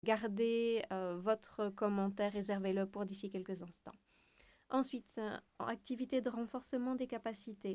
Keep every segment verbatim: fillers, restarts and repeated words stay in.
gardez euh, votre commentaire, réservez-le pour d'ici quelques instants. Ensuite, euh, activité de renforcement des capacités.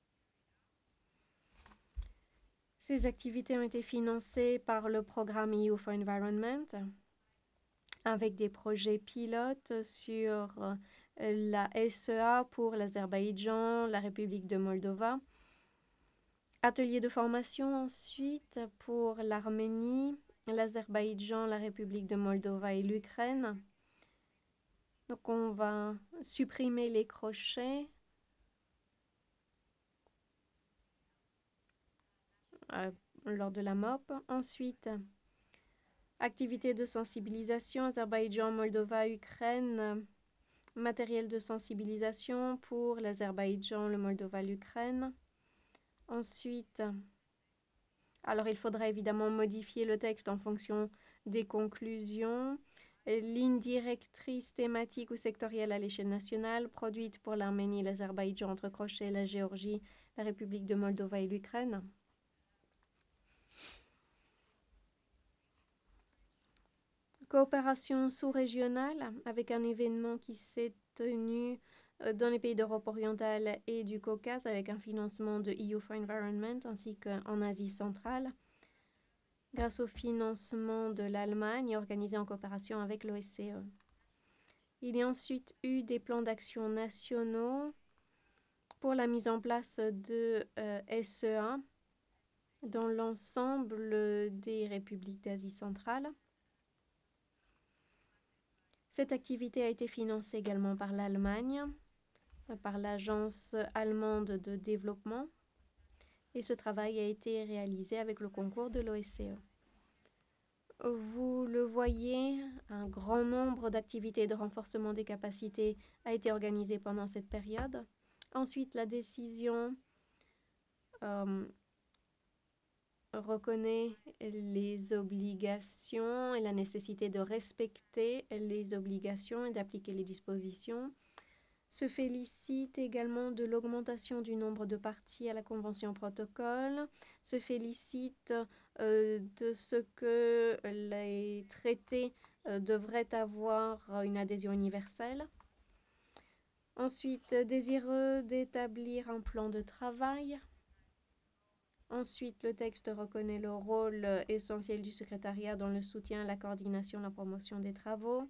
Ces activités ont été financées par le programme E U for Environment avec des projets pilotes sur euh, la S E A pour l'Azerbaïdjan, la République de Moldova. Atelier de formation ensuite pour l'Arménie, l'Azerbaïdjan, la République de Moldova et l'Ukraine. Donc on va supprimer les crochets. Euh, lors de la M O P. Ensuite, activité de sensibilisation, Azerbaïdjan, Moldova, Ukraine, matériel de sensibilisation pour l'Azerbaïdjan, le Moldova, l'Ukraine. Ensuite, alors il faudra évidemment modifier le texte en fonction des conclusions. Ligne directrice thématique ou sectorielle à l'échelle nationale, produite pour l'Arménie et l'Azerbaïdjan entre crochets, la Géorgie, la République de Moldova et l'Ukraine. Coopération sous-régionale avec un événement qui s'est tenu euh, dans les pays d'Europe orientale et du Caucase avec un financement de E U for Environment ainsi qu'en Asie centrale grâce au financement de l'Allemagne organisé en coopération avec l'O S C E. Il y a ensuite eu des plans d'action nationaux pour la mise en place de euh, S E A dans l'ensemble des républiques d'Asie centrale. Cette activité a été financée également par l'Allemagne, par l'Agence allemande de développement, et ce travail a été réalisé avec le concours de l'O S C E. Vous le voyez, un grand nombre d'activités de renforcement des capacités a été organisé pendant cette période. Ensuite, la décision euh, reconnaît les obligations et la nécessité de respecter les obligations et d'appliquer les dispositions. Se félicite également de l'augmentation du nombre de parties à la Convention protocole, se félicite euh, de ce que les traités euh, devraient avoir une adhésion universelle. Ensuite, désireux d'établir un plan de travail. Ensuite, le texte reconnaît le rôle essentiel du secrétariat dans le soutien, la coordination, la promotion des travaux.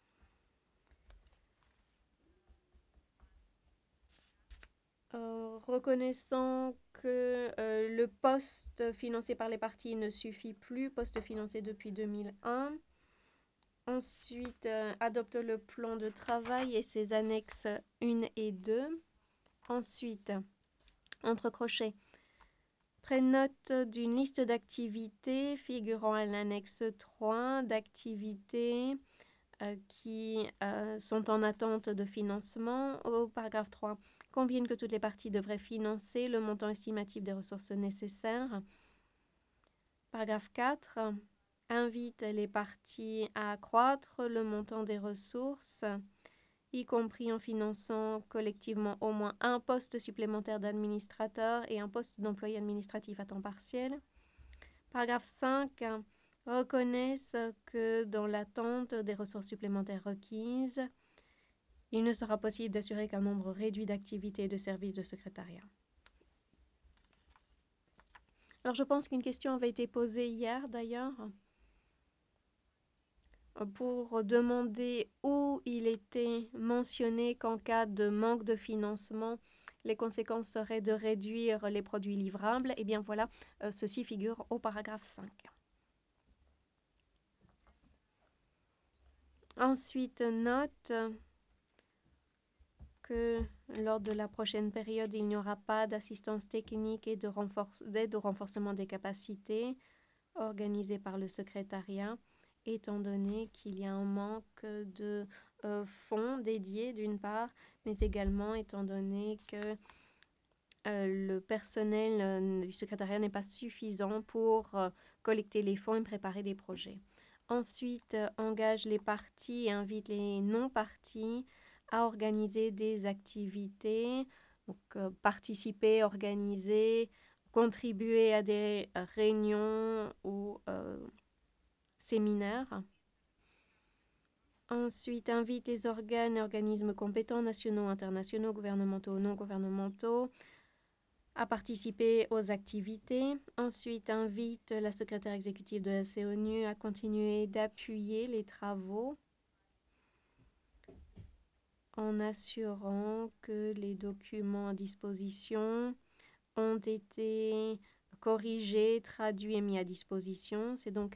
Euh, reconnaissant que euh, le poste financé par les partis ne suffit plus, poste financé depuis deux mille un. Ensuite, euh, adopte le plan de travail et ses annexes un et deux. Ensuite, entre crochets, prenne note d'une liste d'activités figurant à l'annexe trois d'activités euh, qui euh, sont en attente de financement. Au paragraphe trois, conviennent que toutes les parties devraient financer le montant estimatif des ressources nécessaires. Paragraphe quatre, invite les parties à accroître le montant des ressources, y compris en finançant collectivement au moins un poste supplémentaire d'administrateur et un poste d'employé administratif à temps partiel. Paragraphe cinq, reconnaissent que dans l'attente des ressources supplémentaires requises, il ne sera possible d'assurer qu'un nombre réduit d'activités et de services de secrétariat. Alors, je pense qu'une question avait été posée hier, d'ailleurs, pour demander où il était mentionné qu'en cas de manque de financement, les conséquences seraient de réduire les produits livrables. Eh bien, voilà, euh, ceci figure au paragraphe cinq. Ensuite, note que lors de la prochaine période, il n'y aura pas d'assistance technique et de renforce, d'aide au renforcement des capacités organisée par le secrétariat, étant donné qu'il y a un manque de euh, fonds dédiés d'une part, mais également étant donné que euh, le personnel euh, du secrétariat n'est pas suffisant pour euh, collecter les fonds et préparer des projets. Ensuite, euh, engage les parties et invite les non-parties à organiser des activités, donc euh, participer, organiser, contribuer à des réunions ou euh, séminaires. Ensuite, invite les organes et organismes compétents, nationaux, internationaux, gouvernementaux, non gouvernementaux, à participer aux activités. Ensuite, invite la secrétaire exécutive de la CONU à continuer d'appuyer les travaux en assurant que les documents à disposition ont été corrigés, traduits et mis à disposition. C'est donc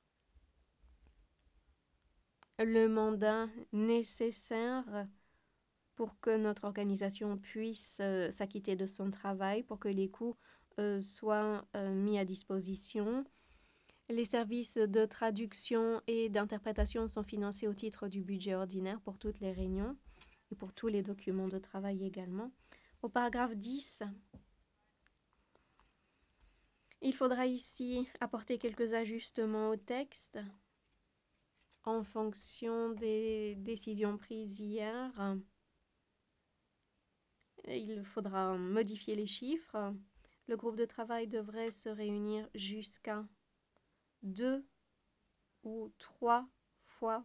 le mandat nécessaire pour que notre organisation puisse euh, s'acquitter de son travail, pour que les coûts euh, soient euh, mis à disposition. Les services de traduction et d'interprétation sont financés au titre du budget ordinaire pour toutes les réunions et pour tous les documents de travail également. Au paragraphe dix, il faudra ici apporter quelques ajustements au texte en fonction des décisions prises hier. Il faudra modifier les chiffres. Le groupe de travail devrait se réunir jusqu'à deux ou trois fois.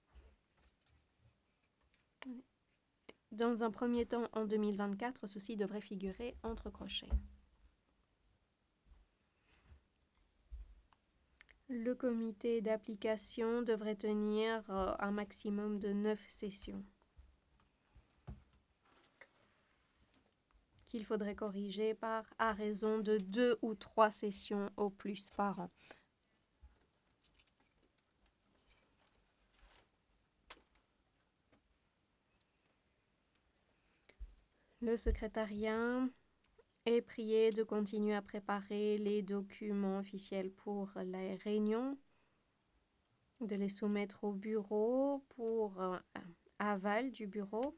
Dans un premier temps, en deux mille vingt-quatre, ceci devrait figurer entre crochets. Le comité d'application devrait tenir euh, un maximum de neuf sessions qu'il faudrait corriger par à raison de deux ou trois sessions au plus par an. Le secrétariat est prié de continuer à préparer les documents officiels pour les réunions, de les soumettre au bureau pour euh, aval du bureau.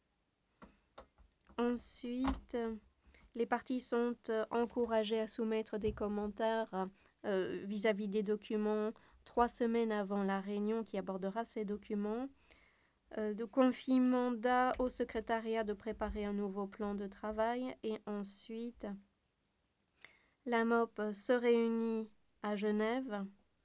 Ensuite, les parties sont euh, encouragées à soumettre des commentaires euh, vis-à-vis des documents trois semaines avant la réunion qui abordera ces documents. Euh, de confie mandat au secrétariat de préparer un nouveau plan de travail et ensuite la M O P se réunit à Genève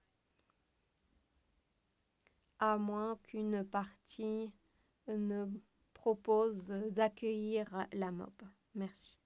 à moins qu'une partie ne propose d'accueillir la M O P. Merci.